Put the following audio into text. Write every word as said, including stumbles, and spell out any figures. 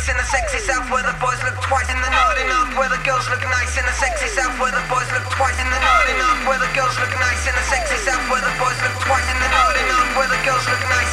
in the sexy south, where the boys look twice in the northern north, where the girls look nice in the sexy south, where the boys look twice in the northern north, where the girls look nice in the sexy south, where the boys look twice in the northern north, where the girls look nice